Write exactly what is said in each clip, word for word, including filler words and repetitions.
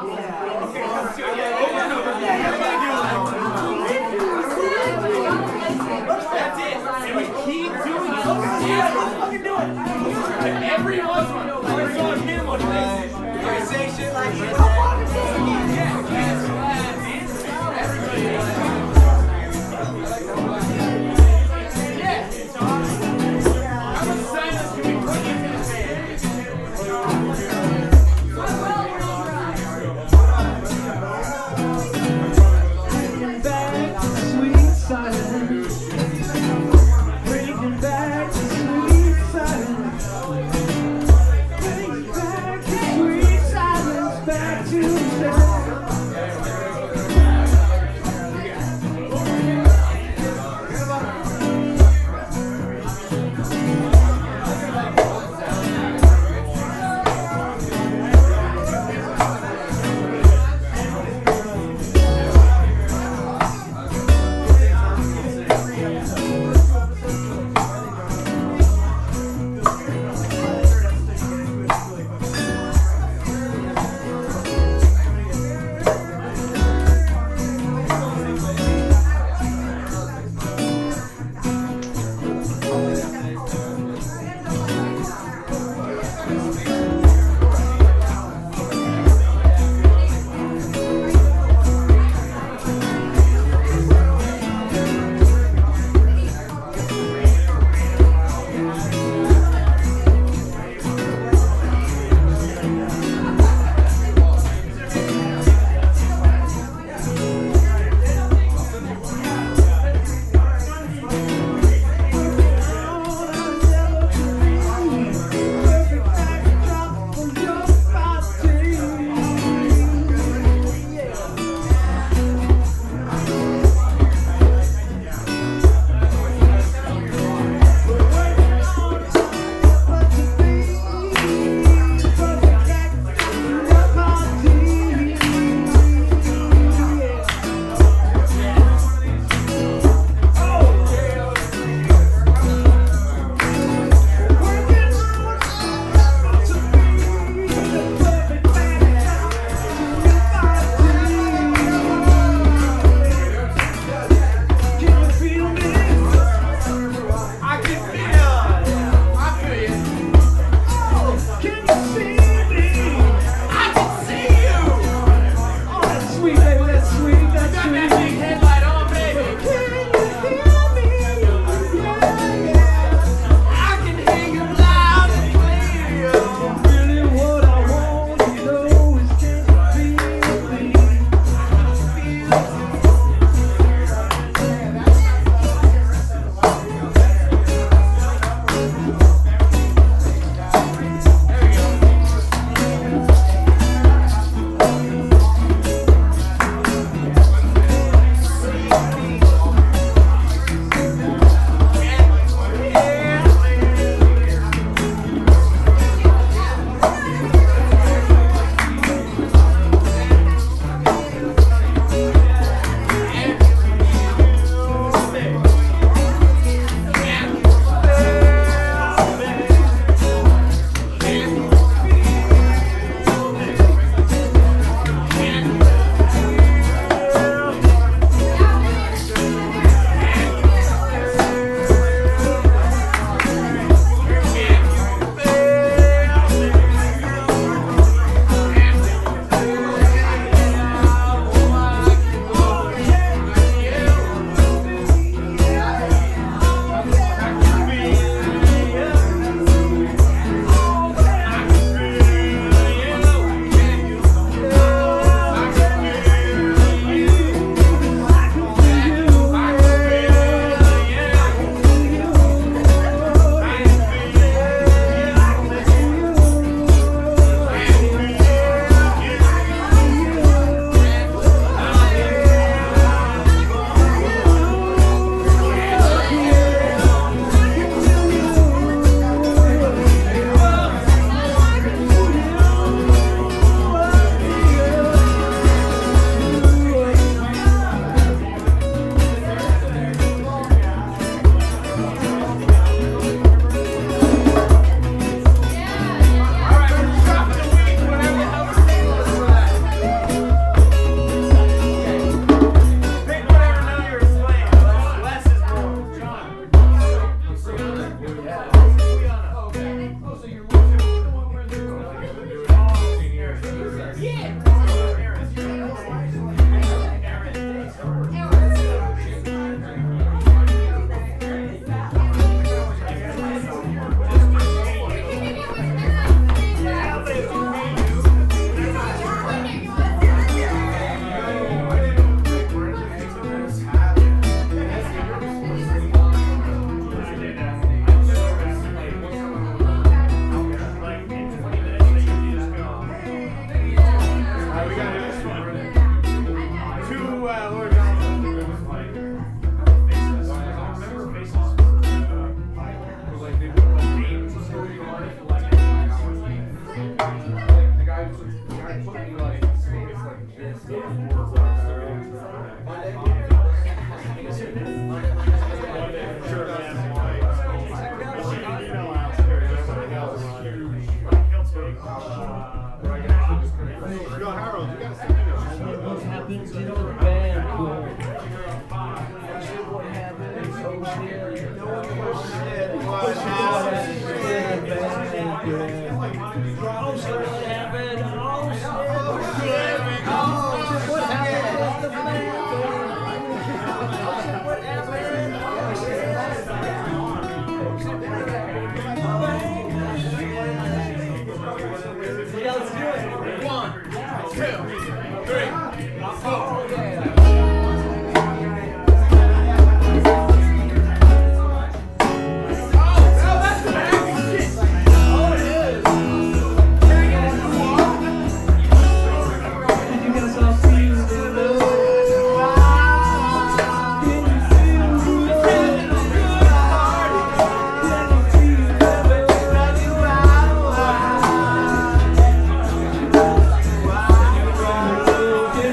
That's it. And we keep doing it. Yeah, let's fucking do it. Every once in a while, we're on him on this. Say shit like this. Yeah, yes, everybody. Back like it's like this. Sure, man. Yo, Harold, you gotta send me a What happens in the band? What happens? Oh shit. What happens in the band? Oh shit, what happened? Oh shit. Oh shit, what happened in the band? Oh shit, what happened? Oh shit. Yeah, let's do it. One, two, three, four. Yeah.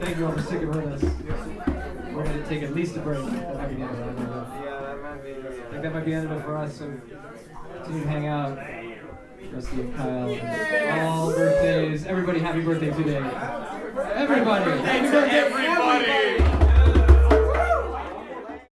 thank you all for sticking with us. We're going to take at least a break. That might be the end of it. I don't know. I think that might be the end of it for us. So continue to hang out. Rusty and Kyle. All birthdays. Everybody, happy birthday today. Everybody. Happy birthday, Everybody.